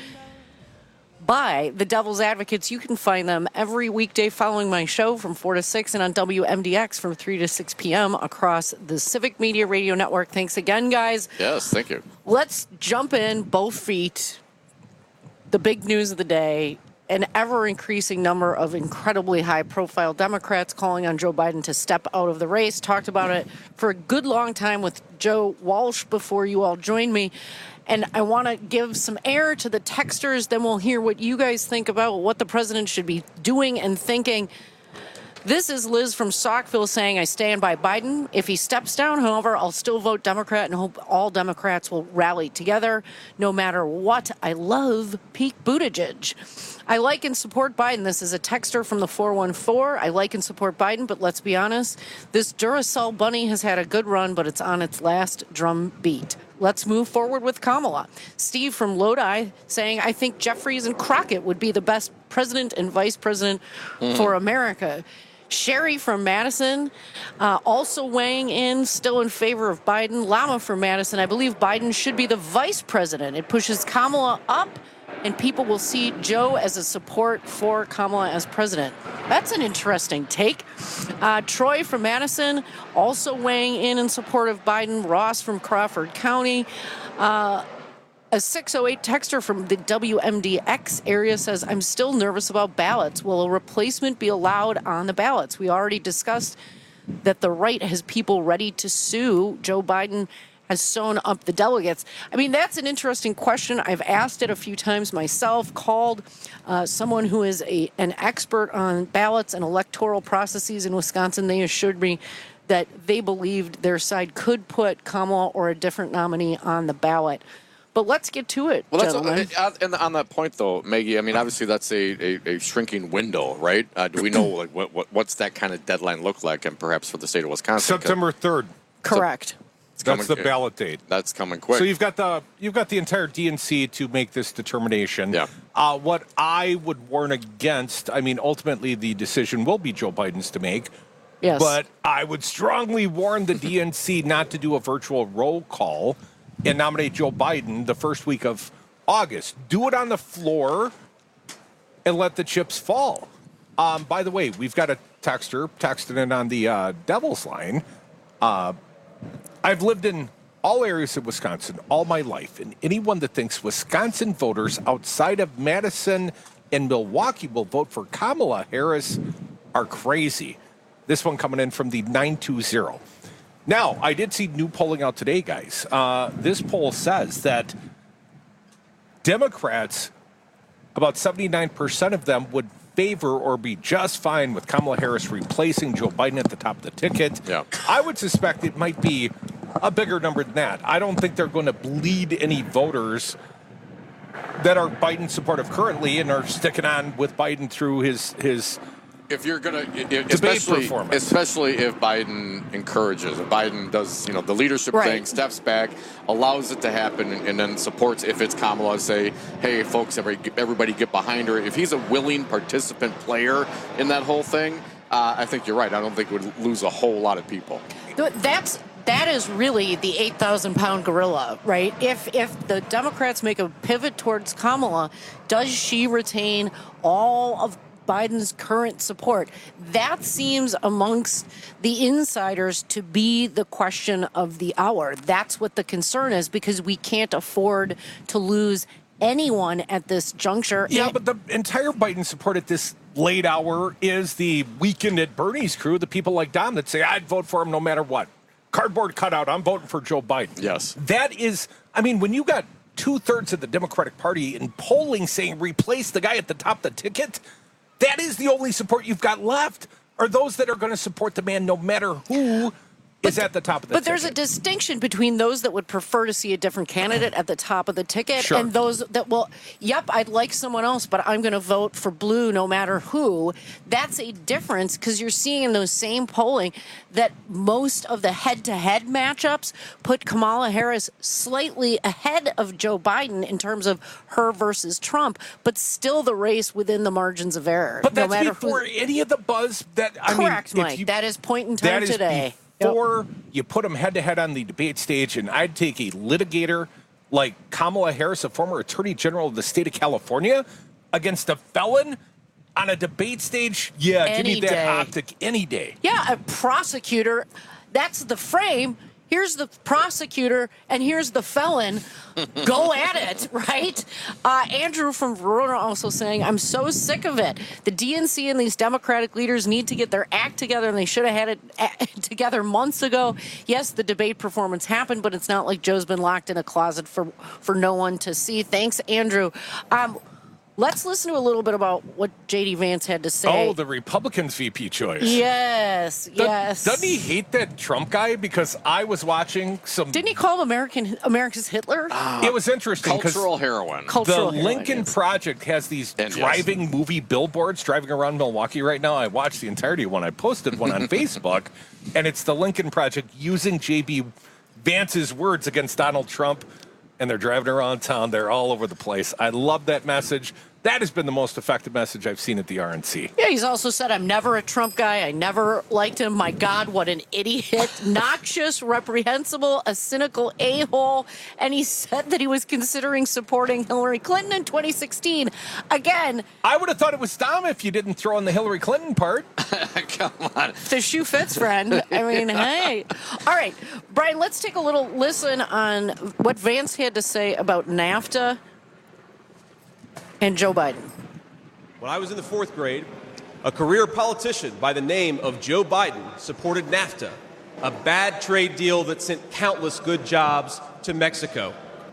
by the Devil's Advocates. You can find them every weekday following my show from 4 to 6 and on WMDX from 3 to 6 p.m. across the Civic Media Radio Network. Thanks again, guys. Yes, thank you. Let's jump in both feet. The big news of the day, an ever-increasing number of incredibly high-profile Democrats calling on Joe Biden to step out of the race. Talked about it for a good long time with Joe Walsh before you all joined me. And I want to give some air to the texters. Then we'll hear what you guys think about what the president should be doing and thinking. This is Liz from Saukville saying, I stand by Biden. If he steps down, however, I'll still vote Democrat and hope all Democrats will rally together no matter what. I love Pete Buttigieg. I like and support Biden. This is a texter from the 414. I like and support Biden, but let's be honest. This Duracell bunny has had a good run, but it's on its last drum beat. Let's move forward with Kamala. Steve from Lodi saying, I think Jeffries and Crockett would be the best president and vice president for America. Sherry from Madison also weighing in, still in favor of Biden. Lama from Madison, I believe Biden should be the vice president. It pushes Kamala up, and people will see Joe as a support for Kamala as president. That's an interesting take. Troy from Madison also weighing in support of Biden. Ross from Crawford County. A 608 texter from the WMDX area says, I'm still nervous about ballots. Will a replacement be allowed on the ballots? We already discussed that the right has people ready to sue. Joe Biden has sewn up the delegates. I mean, that's an interesting question. I've asked it a few times myself, called someone who is an expert on ballots and electoral processes in Wisconsin. They assured me that they believed their side could put Kamala or a different nominee on the ballot. But let's get to it, gentlemen. And on that point, though, Maggie, I mean, obviously that's a shrinking window, right? Do we know like what's that kind of deadline look like, and perhaps for the state of Wisconsin? September 3rd. Correct. That's the ballot date. That's coming quick. So you've got the entire DNC to make this determination. Yeah. What I would warn against, I mean, ultimately the decision will be Joe Biden's to make. Yes. But I would strongly warn the DNC not to do a virtual roll call and nominate Joe Biden the first week of August. Do it on the floor and let the chips fall. By the way, we've got a texter texting in on the Devil's line. I've lived in all areas of Wisconsin all my life, and anyone that thinks Wisconsin voters outside of Madison and Milwaukee will vote for Kamala Harris are crazy. This one coming in from the 920. Now, I did see new polling out today, guys. This poll says that Democrats, about 79% of them would favor or be just fine with Kamala Harris replacing Joe Biden at the top of the ticket. Yeah. I would suspect it might be a bigger number than that. I don't think they're going to bleed any voters that are Biden supportive currently and are sticking on with Biden through his if you're gonna, performance. especially if Biden encourages, if Biden does, the leadership thing, steps back, allows it to happen, and then supports. If it's Kamala, say, hey, folks, everybody get behind her. If he's a willing participant player in that whole thing, I think you're right. I don't think it would lose a whole lot of people. That is really the 8,000-pound gorilla, right? If the Democrats make a pivot towards Kamala, does she retain all of Biden's current support? That seems amongst the insiders to be the question of the hour. That's what the concern is, because we can't afford to lose anyone at this juncture. Yeah, but the entire Biden support at this late hour is the Weekend at Bernie's crew, the people like Dom that say, I'd vote for him no matter what. Cardboard cutout, I'm voting for Joe Biden. Yes. That is, I mean, when you got 2/3 of the Democratic Party in polling saying replace the guy at the top of the ticket, that is the only support you've got left, are those that are going to support the man no matter who is at the top of the But ticket. there's a distinction between those that would prefer to see a different candidate at the top of the ticket Sure. and those that will, yep, I'd like someone else, but I'm going to vote for blue no matter who. That's a difference because you're seeing in those same polling that most of the head-to-head matchups put Kamala Harris slightly ahead of Joe Biden in terms of her versus Trump, but still the race within the margins of error. But that's no matter before any of the buzz that Correct, mean, Mike. That is point in time that today. Is before you put them head to head on the debate stage, and I'd take a litigator like Kamala Harris, a former Attorney General of the state of California, against a felon on a debate stage. Yeah, Any give me that day. optic any day. Yeah, a prosecutor. That's the frame. Here's the prosecutor, and here's the felon. Go at it, right? Andrew from Verona also saying, I'm so sick of it. The DNC and these Democratic leaders need to get their act together, and they should have had it together months ago. Yes, the debate performance happened, but it's not like Joe's been locked in a closet for no one to see. Thanks, Andrew. Let's listen to a little bit about what J.D. Vance had to say. Oh, the Republicans' VP choice. Yes, yes. Doesn't he hate that Trump guy? Because I was watching some... Didn't he call him America's Hitler? It was interesting. 'cause Cultural heroin. Cultural the heroin, Lincoln yes. Project has these driving movie billboards driving around Milwaukee right now. I watched the entirety of one. I posted one on Facebook, and it's the Lincoln Project using J.B. Vance's words against Donald Trump, and they're driving around town. They're all over the place. I love that message. That has been the most effective message I've seen at the RNC. Yeah, he's also said, I'm never a Trump guy. I never liked him. My God, what an idiot. Noxious, reprehensible, a cynical a-hole. And he said that he was considering supporting Hillary Clinton in 2016. Again, I would have thought it was Tom if you didn't throw in the Hillary Clinton part. Come on. the shoe fits, friend. I mean, hey. All right, Brian, let's take a little listen on what Vance had to say about NAFTA and Joe Biden. When I was in the 4th grade, a career politician by the name of Joe Biden supported NAFTA, a bad trade deal that sent countless good jobs to Mexico.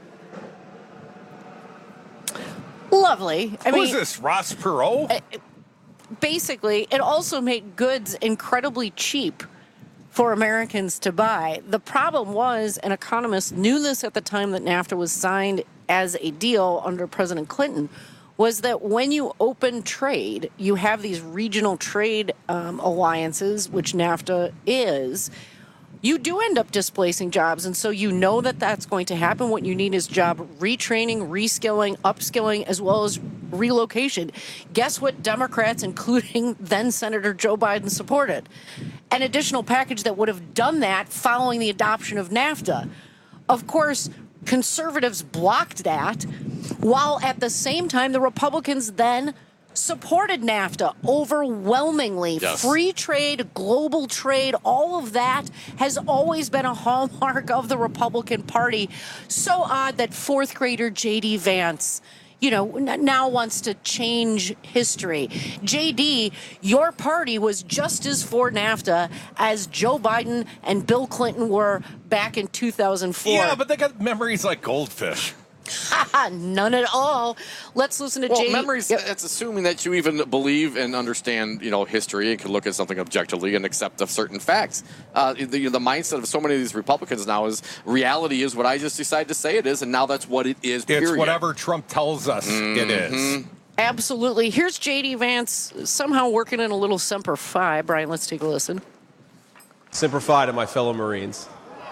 Lovely. Who is this, Ross Perot? Basically, it also made goods incredibly cheap for Americans to buy. The problem was, and economists knew this at the time that NAFTA was signed as a deal under President Clinton, was that when you open trade, you have these regional trade alliances, which NAFTA is, you do end up displacing jobs. And so you know that that's going to happen. What you need is job retraining, reskilling, upskilling, as well as relocation. Guess what Democrats, including then Senator Joe Biden, supported? An additional package that would have done that following the adoption of NAFTA. Of course, conservatives blocked that, while at the same time, the Republicans then supported NAFTA overwhelmingly. Yes. Free trade, global trade, all of that has always been a hallmark of the Republican Party. So odd that 4th grader J.D. Vance, now wants to change history. J.D., your party was just as for NAFTA as Joe Biden and Bill Clinton were back in 2004. Yeah, but they got memories like goldfish. None at all. Let's listen to J.D. Memories, it's assuming that you even believe and understand, history and can look at something objectively and accept of certain facts. The mindset of so many of these Republicans now is reality is what I just decided to say it is, and now that's what it is, period. It's whatever Trump tells us it is. Absolutely. Here's J.D. Vance somehow working in a little Semper Fi. Brian, let's take a listen. Semper Fi to my fellow Marines.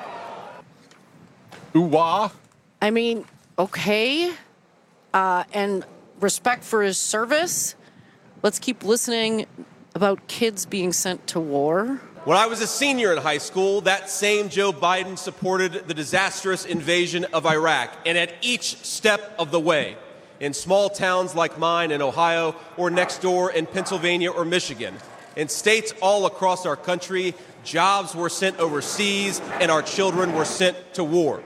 Ooh-wah. I mean, okay. And respect for his service. Let's keep listening about kids being sent to war. When I was a senior in high school, that same Joe Biden supported the disastrous invasion of Iraq. And at each step of the way, in small towns like mine in Ohio or next door in Pennsylvania or Michigan, in states all across our country, jobs were sent overseas and our children were sent to war.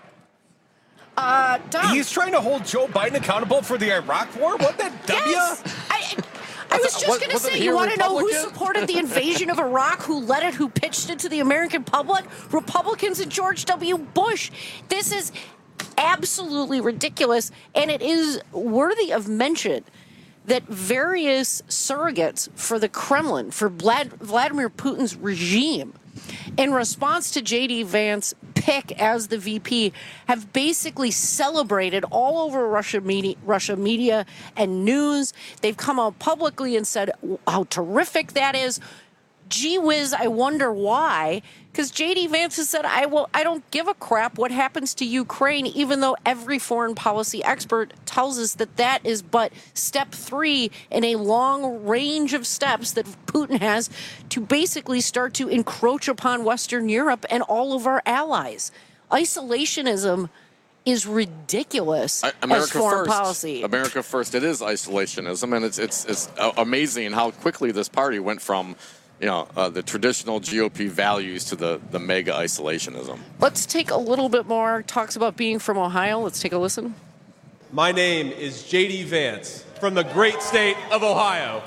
Tom. He's trying to hold Joe Biden accountable for the Iraq war? What the W? Yes. I was just going to say, you want to know who supported the invasion of Iraq, who led it, who pitched it to the American public? Republicans and George W. Bush. This is absolutely ridiculous, and it is worthy of mention that various surrogates for the Kremlin, for Vladimir Putin's regime, in response to J.D. Vance's pick as the VP, have basically celebrated all over Russia media and news. They've come out publicly and said how terrific that is. Gee whiz, I wonder why. Because J.D. Vance has said, I don't give a crap what happens to Ukraine, even though every foreign policy expert tells us that is but step 3 in a long range of steps that Putin has to basically start to encroach upon Western Europe and all of our allies. Isolationism is ridiculous as foreign policy. America first. It is isolationism, and it's amazing how quickly this party went from the traditional GOP values to the mega isolationism. Let's take a little bit more. Talks about being from Ohio. Let's take a listen. My name is J.D. Vance from the great state of Ohio.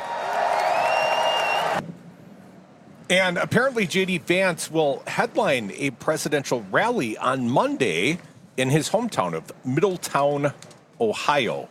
And apparently J.D. Vance will headline a presidential rally on Monday in his hometown of Middletown, Ohio.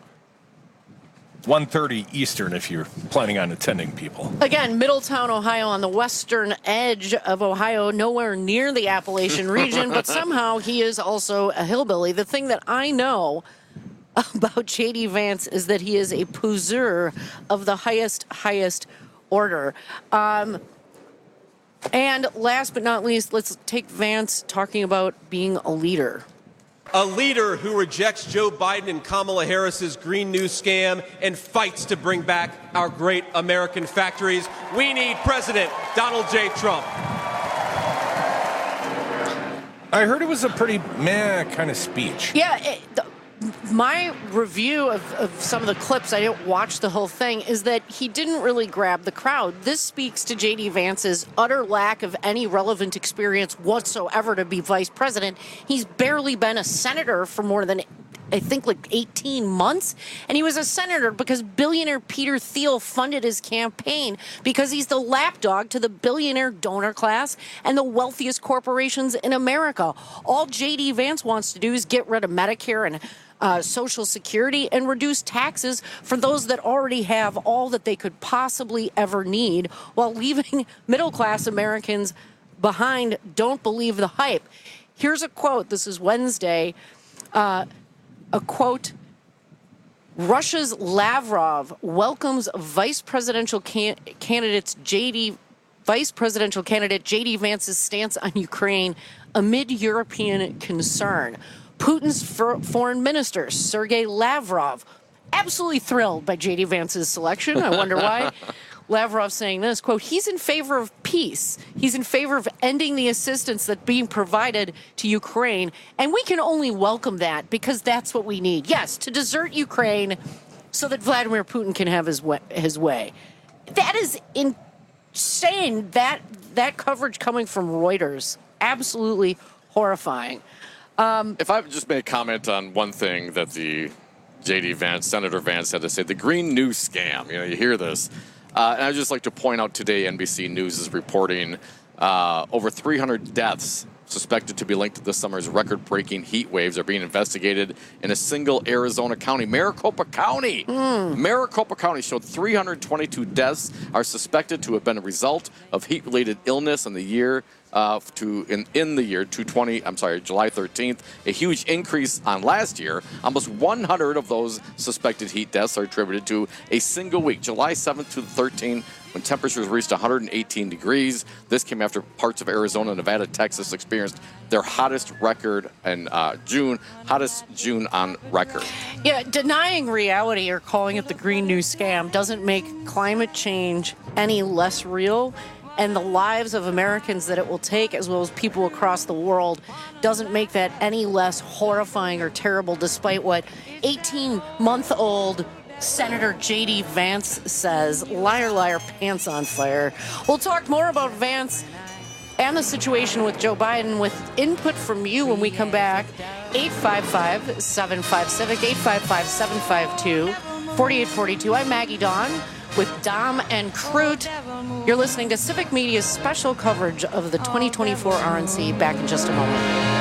1:30 Eastern if you're planning on attending, people. Again, Middletown, Ohio, on the western edge of Ohio, nowhere near the Appalachian region, but somehow he is also a hillbilly. The thing that I know about J.D. Vance is that he is a poseur of the highest order. And last but not least, let's take Vance talking about being a leader. A leader who rejects Joe Biden and Kamala Harris's Green New scam and fights to bring back our great American factories. We need President Donald J. Trump. I heard it was a pretty meh kind of speech. Yeah, my review of some of the clips, I didn't watch the whole thing, is that he didn't really grab the crowd. This speaks to J.D. Vance's utter lack of any relevant experience whatsoever to be vice president. He's barely been a senator for more than, I think, like 18 months. And he was a senator because billionaire Peter Thiel funded his campaign because he's the lapdog to the billionaire donor class and the wealthiest corporations in America. All J.D. Vance wants to do is get rid of Medicare and Social Security and reduce taxes for those that already have all that they could possibly ever need while leaving middle-class Americans behind. Don't believe the hype. Here's a quote. This is Wednesday. A quote. Russia's Lavrov welcomes vice presidential candidate J.D. Vance's stance on Ukraine amid European concern. Putin's foreign minister, Sergei Lavrov, absolutely thrilled by J.D. Vance's selection. I wonder why. Lavrov saying this, quote, he's in favor of peace. He's in favor of ending the assistance that's being provided to Ukraine. And we can only welcome that because that's what we need. Yes, to desert Ukraine so that Vladimir Putin can have his way. That is insane, that coverage coming from Reuters. Absolutely horrifying. If I just may comment on one thing that the J.D. Vance, Senator Vance had to say, the Green New scam. You hear this. And I'd just like to point out today, NBC News is reporting over 300 deaths suspected to be linked to this summer's record-breaking heat waves are being investigated in a single Arizona county, Maricopa County. Maricopa County showed 322 deaths are suspected to have been a result of heat-related illness in the year July 13th, a huge increase on last year. Almost 100 of those suspected heat deaths are attributed to a single week, July 7th to the 13th, when temperatures reached 118 degrees. This came after parts of Arizona, Nevada, Texas experienced their hottest record in June, hottest June on record. Yeah, denying reality or calling it the Green New scam doesn't make climate change any less real. And the lives of Americans that it will take, as well as people across the world, doesn't make that any less horrifying or terrible, despite what 18-month-old Senator J.D. Vance says. Liar, liar, pants on fire. We'll talk more about Vance and the situation with Joe Biden with input from you when we come back. 855-75-CIVIC, 855-752-4842. I'm Maggie Dawn with Dom and Crute. You're listening to Civic Media's special coverage of the 2024 RNC. Back in just a moment.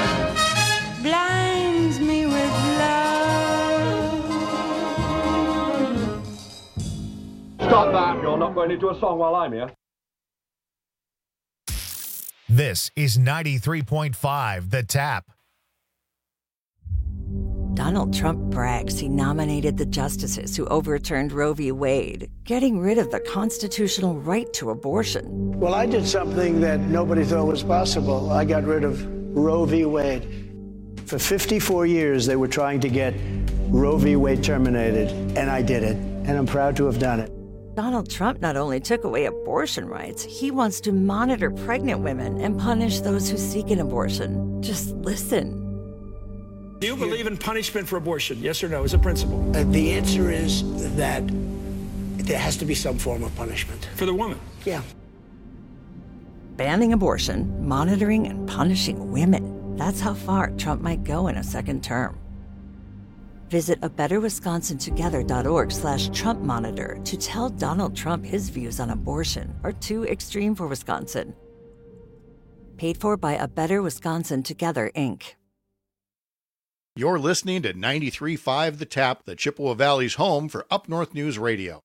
Blinds me with love. Stop that. You're not going into a song while I'm here. This is 93.5 The Tap. Donald Trump brags he nominated the justices who overturned Roe v. Wade, getting rid of the constitutional right to abortion. Well, I did something that nobody thought was possible. I got rid of Roe v. Wade. For 54 years, they were trying to get Roe v. Wade terminated, and I did it, and I'm proud to have done it. Donald Trump not only took away abortion rights, he wants to monitor pregnant women and punish those who seek an abortion. Just listen. Do you believe in punishment for abortion? Yes or no, as a principle? The answer is that there has to be some form of punishment. For the woman? Yeah. Banning abortion, monitoring and punishing women. That's how far Trump might go in a second term. Visit abetterwisconsintogether.org/Trump Monitor to tell Donald Trump his views on abortion are too extreme for Wisconsin. Paid for by A Better Wisconsin Together, Inc. You're listening to 93.5 The Tap, the Chippewa Valley's home for Up North News Radio.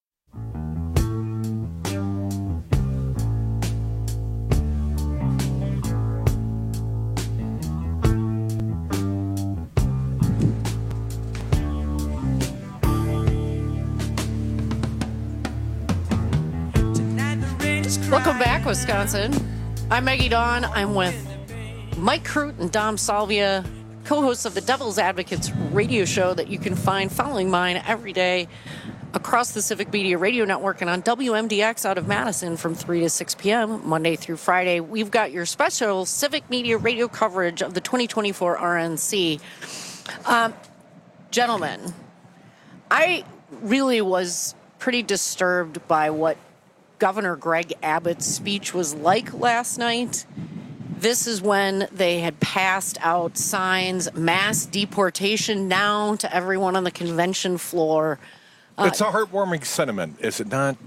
Welcome back, Wisconsin. I'm Maggie Dawn. I'm with Mike Crute and Dom Salvia, co-hosts of the Devil's Advocates radio show that you can find following mine every day across the Civic Media Radio Network and on WMDX out of Madison from 3 to 6 p.m. Monday through Friday. We've got your special Civic Media Radio coverage of the 2024 RNC. Gentlemen, I really was pretty disturbed by what Governor Greg Abbott's speech was like last night. This is when they had passed out signs, mass deportation now to everyone on the convention floor. It's a heartwarming sentiment, is it not?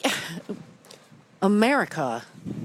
America.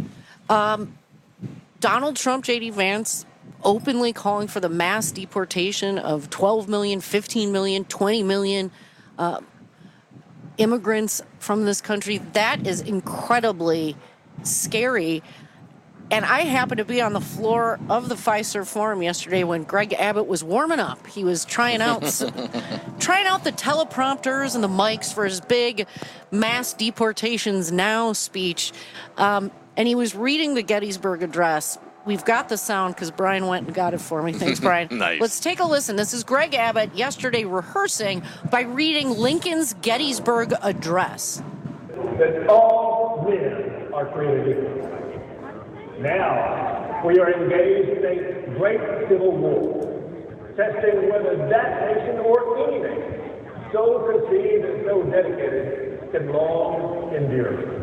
Donald Trump, J.D. Vance, openly calling for the mass deportation of 12 million, 15 million, 20 million immigrants from this country. That is incredibly scary. And I happened to be on the floor of the Fiserv Forum yesterday when Greg Abbott was warming up. He was trying out the teleprompters and the mics for his big mass deportations now speech. And he was reading the Gettysburg Address. We've got the sound because Brian went and got it for me. Thanks, Brian. Nice. Let's take a listen. This is Greg Abbott yesterday rehearsing by reading Lincoln's Gettysburg Address. That all men are created equal. Now, we are engaged in a great civil war, testing whether that nation or any nation, so conceived and so dedicated, can long endure.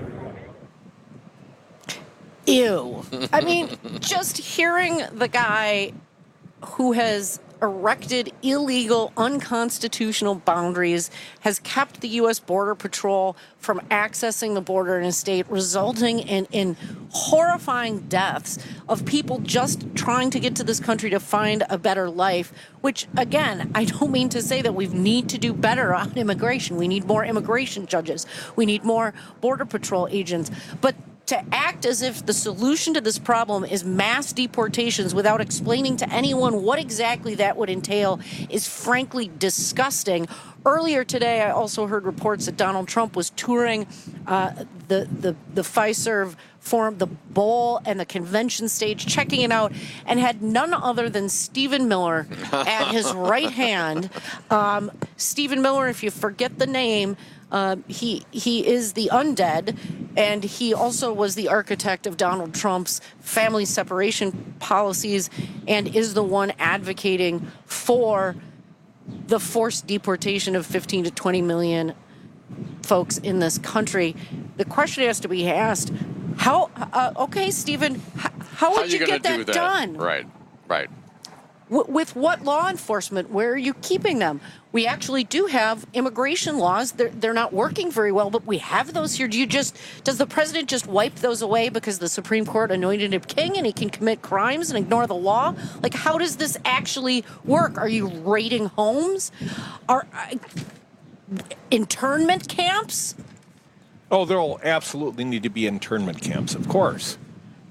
Ew. I mean, just hearing the guy who has erected illegal, unconstitutional boundaries, has kept the U.S. Border Patrol from accessing the border in a state, resulting in horrifying deaths of people just trying to get to this country to find a better life, which, again, I don't mean to say that we need to do better on immigration. We need more immigration judges. We need more Border Patrol agents. But to act as if the solution to this problem is mass deportations without explaining to anyone what exactly that would entail is frankly disgusting. Earlier today, I also heard reports that Donald Trump was touring the Fiserv Forum, the bowl and the convention stage, checking it out, and had none other than Stephen Miller at his right hand. Stephen Miller, if you forget the name, he is the undead, and he also was the architect of Donald Trump's family separation policies and is the one advocating for the forced deportation of 15 to 20 million folks in this country. The question has to be asked, okay, Stephen, how would you get that done? Right. With what law enforcement? Where are you keeping them? We actually do have immigration laws. They're not working very well, but we have those here. Does the president just wipe those away because the Supreme Court anointed him king and he can commit crimes and ignore the law? Like, how does this actually work? Are you raiding homes? Are internment camps? Oh, there'll absolutely need to be internment camps, of course.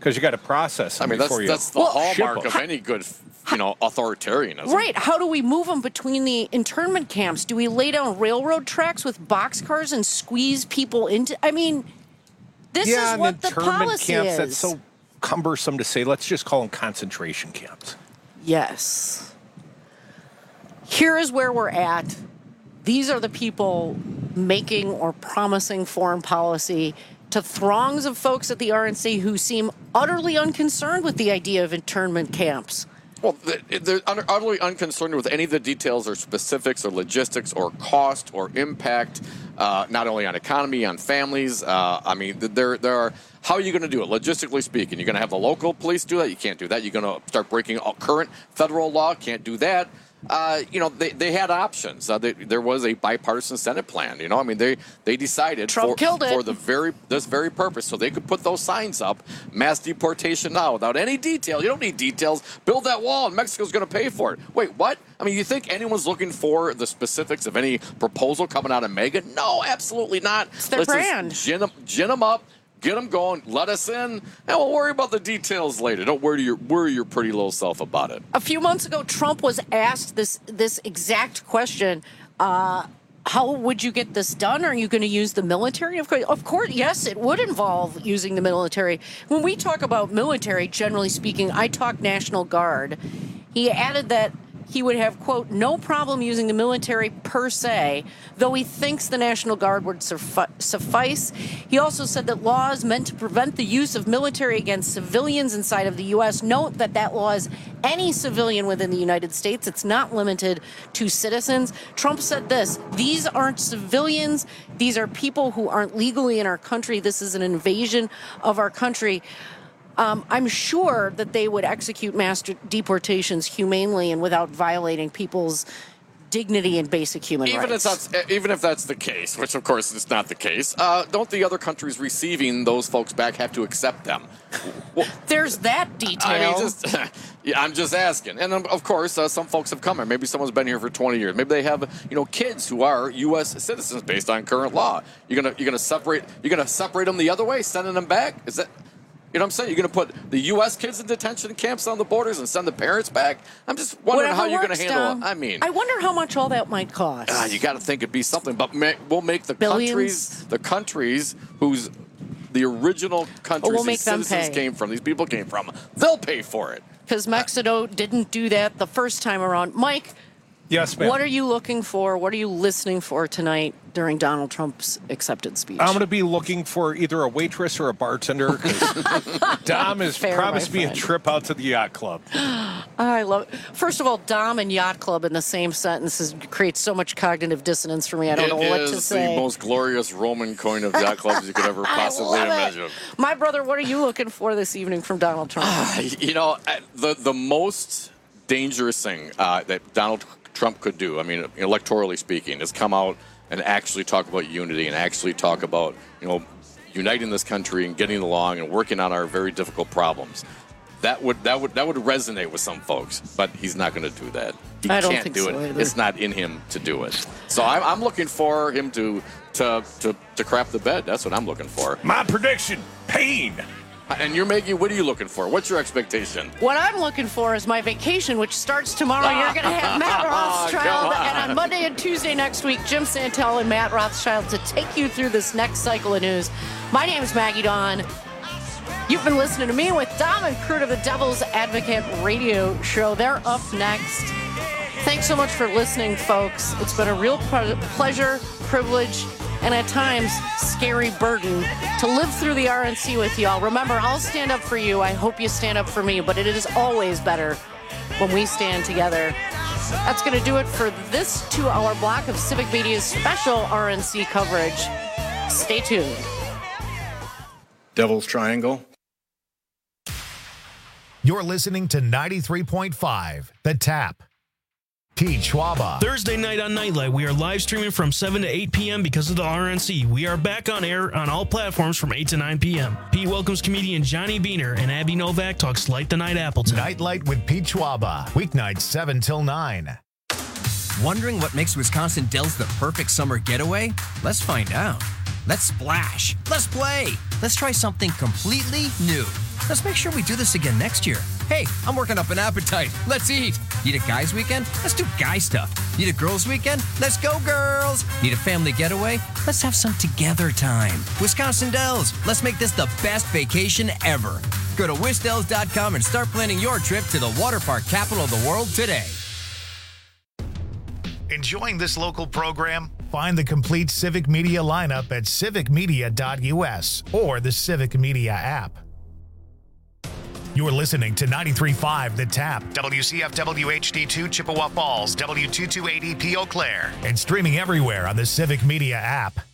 Because you got to process them before that's the hallmark of any good, authoritarianism. Right. How do we move them between the internment camps? Do we lay down railroad tracks with boxcars and squeeze people into? I mean, this is what the policy camps, is. That's so cumbersome to say. Let's just call them concentration camps. Yes. Here is where we're at. These are the people making or promising foreign policy to throngs of folks at the RNC who seem utterly unconcerned with the idea of internment camps. Well, they're utterly unconcerned with any of the details or specifics or logistics or cost or impact, not only on economy, on families. There are. How are you going to do it? Logistically speaking, you're going to have the local police do that? You can't do that. You're going to start breaking current federal law? Can't do that. They had options. There was a bipartisan Senate plan. They decided Trump killed it for this very purpose, so they could put those signs up. Mass deportation now, without any detail. You don't need details. Build that wall, and Mexico's going to pay for it. Wait, what? I mean, you think anyone's looking for the specifics of any proposal coming out of MAGA? No, absolutely not. It's their brand. Just gin them up. Get them going, let us in, and we'll worry about the details later. Don't worry your pretty little self about it. A few months ago, Trump was asked this exact question. How would you get this done? Are you going to use the military? Of course, yes, it would involve using the military. When we talk about military, generally speaking, I talk National Guard. He added that he would have, quote, no problem using the military per se, though he thinks the National Guard would suffice. He also said that laws meant to prevent the use of military against civilians inside of the U.S. Note that law is any civilian within the United States. It's not limited to citizens. Trump said this: these aren't civilians. These are people who aren't legally in our country. This is an invasion of our country. I'm sure that they would execute mass deportations humanely and without violating people's dignity and basic human rights. Even if that's the case, which of course is not the case, don't the other countries receiving those folks back have to accept them? Well, there's that detail. I'm just asking. And of course, some folks have come here. Maybe someone's been here for 20 years. Maybe they have, kids who are U.S. citizens based on current law. You're gonna separate them the other way, sending them back? Is that? You know what I'm saying? You're going to put the U.S. kids in detention camps on the borders and send the parents back? I'm just wondering how you're going to handle it. I wonder how much all that might cost. You got to think it'd be something. But we'll make the countries whose the original countries these citizens came from, these people came from, they'll pay for it. Because Mexico didn't do that the first time around. Mike, yes, ma'am. What are you looking for? What are you listening for tonight during Donald Trump's acceptance speech? I'm going to be looking for either a waitress or a bartender, because Dom has promised me a trip out to the yacht club. I love it. First of all, Dom and yacht club in the same sentence creates so much cognitive dissonance for me. I don't know what to say. It is the most glorious Roman coin of yacht clubs you could ever possibly imagine. My brother, what are you looking for this evening from Donald Trump? The most dangerous thing that Donald Trump could do, electorally speaking, is come out and actually talk about unity and actually talk about, uniting this country and getting along and working on our very difficult problems. That would resonate with some folks, but he's not going to do that. He can't do it. Either. It's not in him to do it. So I'm looking for him to crap the bed. That's what I'm looking for. My prediction: pain. And you're making. What are you looking for? What's your expectation? What I'm looking for is my vacation, which starts tomorrow. You're going to have Matt Rothschild, and on Monday and Tuesday next week, Jim Santel and Matt Rothschild to take you through this next cycle of news. My name is Maggie Dawn. You've been listening to me with Dom and crew to the Devil's Advocate radio show. They're up next. Thanks so much for listening, folks. It's been a real pleasure, privilege, and at times, scary burden to live through the RNC with y'all. Remember, I'll stand up for you. I hope you stand up for me, but it is always better when we stand together. That's going to do it for this 2-hour block of Civic Media's special RNC coverage. Stay tuned. Devil's Triangle. You're listening to 93.5, The Tap. Pete Schwaba. Thursday night on Nightlight, we are live streaming from 7 to 8 p.m. because of the RNC. We are back on air on all platforms from 8 to 9 p.m. Pete welcomes comedian Johnny Beaner, and Abby Novak talks Light the Night Appleton. Nightlight with Pete Schwaba. Weeknights 7 till 9. Wondering what makes Wisconsin Dells the perfect summer getaway? Let's find out. Let's splash. Let's play. Let's try something completely new. Let's make sure we do this again next year. Hey, I'm working up an appetite. Let's eat. Need a guys' weekend? Let's do guy stuff. Need a girls' weekend? Let's go, girls. Need a family getaway? Let's have some together time. Wisconsin Dells, let's make this the best vacation ever. Go to wisdells.com and start planning your trip to the water park capital of the world today. Enjoying this local program? Find the complete Civic Media lineup at civicmedia.us or the Civic Media app. You're listening to 93.5 The Tap, WCFW HD2 Chippewa Falls, W228EP Eau Claire, and streaming everywhere on the Civic Media app.